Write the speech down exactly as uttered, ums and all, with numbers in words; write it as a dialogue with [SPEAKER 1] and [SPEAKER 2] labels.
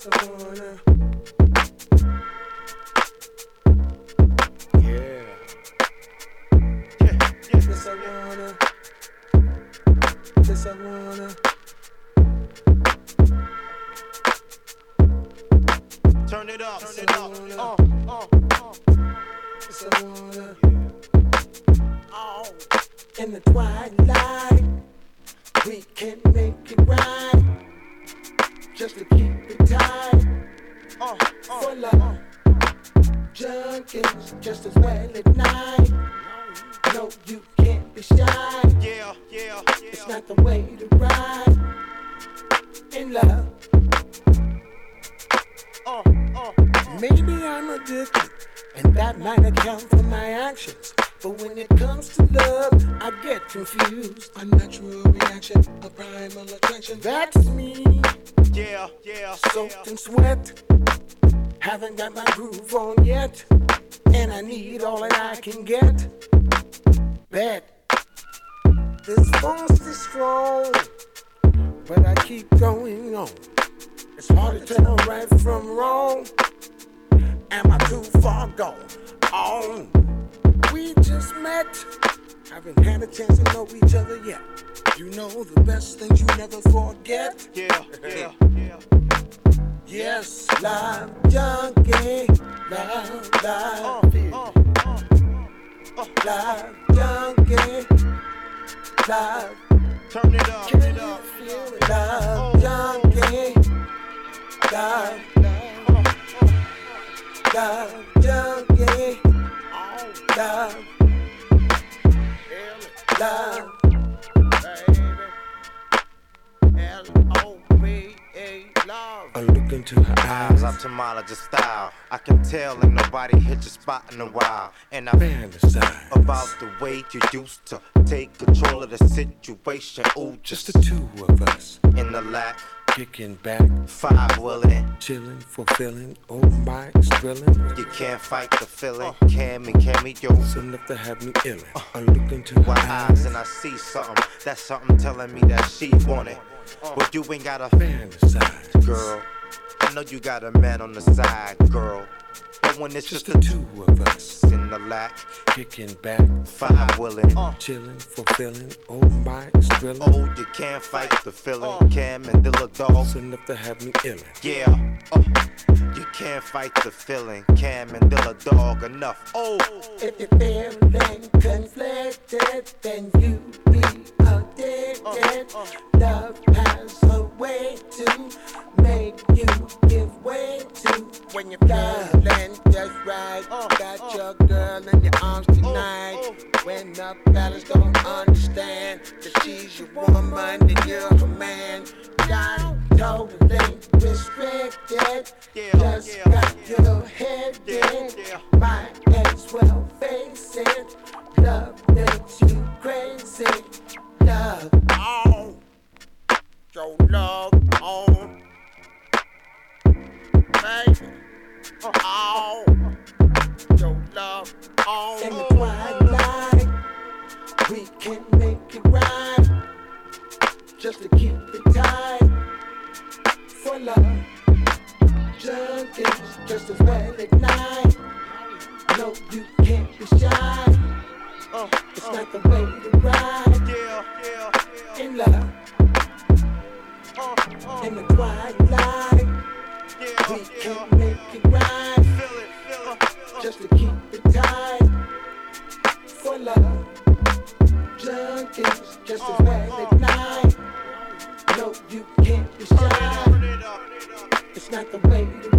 [SPEAKER 1] Yes, I wanna. Yeah. Yeah, yeah. Yes, I wanna. Yes, I wanna.
[SPEAKER 2] Turn it up,
[SPEAKER 1] Yes,
[SPEAKER 2] turn it
[SPEAKER 1] I
[SPEAKER 2] up.
[SPEAKER 1] wanna.
[SPEAKER 2] Uh, uh, uh.
[SPEAKER 1] Yes, I wanna. Oh. In the twilight, we can make it right. Just to keep it tight.
[SPEAKER 2] Uh, uh,
[SPEAKER 1] For love. Junkies just as well at night. No, you can't be shy.
[SPEAKER 2] Yeah, yeah, yeah.
[SPEAKER 1] It's not the way to ride. In love.
[SPEAKER 2] Uh, uh, uh.
[SPEAKER 1] Maybe I'm addicted, and that might account for my actions. But when it comes to love, I get confused. A natural reaction, a primal attraction. That's me.
[SPEAKER 2] Yeah, yeah,
[SPEAKER 1] Soaked
[SPEAKER 2] yeah.
[SPEAKER 1] in sweat. Haven't got my groove on yet. And I need all that I can get. Bet. This force is strong, but I keep going on. It's hard to tell right from wrong. Am I too far gone? On. We just met. Haven't had a chance to know each other yet. You know the best things you never forget.
[SPEAKER 2] Yeah, yeah, yeah.
[SPEAKER 1] Yes, love junkie, love, love,
[SPEAKER 2] Uh, uh, uh, uh.
[SPEAKER 1] love junkie, love.
[SPEAKER 2] Turn it up, turn it up.
[SPEAKER 1] Love junkie, love, love junkie, love, love, baby. L O V E, love. I look into her eyes.
[SPEAKER 3] I'm Ophthalmologist style. I can tell and nobody hit your spot in a while. And I
[SPEAKER 1] Fantasize
[SPEAKER 3] about the way you used to take control of the situation. Ooh,
[SPEAKER 1] just
[SPEAKER 3] just
[SPEAKER 1] the two of us,
[SPEAKER 3] in the lap,
[SPEAKER 1] kicking back,
[SPEAKER 3] five willing.
[SPEAKER 1] chilling, fulfilling. Oh my, it's thrilling.
[SPEAKER 3] You can't fight the feeling. Cam and cameo.
[SPEAKER 1] It's enough to have me illin'. I look into her
[SPEAKER 3] My eyes and I see something. That's something telling me that she want it. But you ain't got a
[SPEAKER 1] fantasize,
[SPEAKER 3] girl. I know you got a man on the side, girl. But when it's
[SPEAKER 1] just
[SPEAKER 3] just
[SPEAKER 1] the two of us,
[SPEAKER 3] in the lack,
[SPEAKER 1] kicking back,
[SPEAKER 3] five willing.
[SPEAKER 1] chilling, fulfilling. Oh my, it's thrilling.
[SPEAKER 3] Oh, you can't fight the feeling. Cam and Dilla Dog.
[SPEAKER 1] It's enough to have me illin'.
[SPEAKER 3] Yeah, uh, you can't fight the feeling. Cam and Dilla Dog enough. Oh,
[SPEAKER 1] If you're feeling conflicted, then you be addicted. Love has a way to make you give way to. When you're feeling just right, got your girl in your arms tonight. When the fellas don't understand that she's your woman, that you're her man. Not totally restricted,
[SPEAKER 2] Yeah,
[SPEAKER 1] just
[SPEAKER 2] yeah,
[SPEAKER 1] got
[SPEAKER 2] yeah.
[SPEAKER 1] your head
[SPEAKER 2] Yeah,
[SPEAKER 1] in.
[SPEAKER 2] yeah.
[SPEAKER 1] Might as well face it. Love makes you crazy. Love on. Your love on. Baby. On. Your love on. In the twilight, we can make it right. Just to keep it tight. For love. Junkies just as well at night. No, you can't be shy.
[SPEAKER 2] Uh,
[SPEAKER 1] It's
[SPEAKER 2] uh.
[SPEAKER 1] not the way to ride.
[SPEAKER 2] Yeah, yeah, yeah.
[SPEAKER 1] In love,
[SPEAKER 2] Uh, uh.
[SPEAKER 1] in the twilight,
[SPEAKER 2] Yeah,
[SPEAKER 1] we
[SPEAKER 2] yeah.
[SPEAKER 1] can make it right.
[SPEAKER 2] Feel it, feel it. Uh,
[SPEAKER 1] Just to keep it tight. For love, junkies just as well at night. No, you can't be
[SPEAKER 2] turn it up,
[SPEAKER 1] shy.
[SPEAKER 2] turn it up, turn it up.
[SPEAKER 1] It's not the way to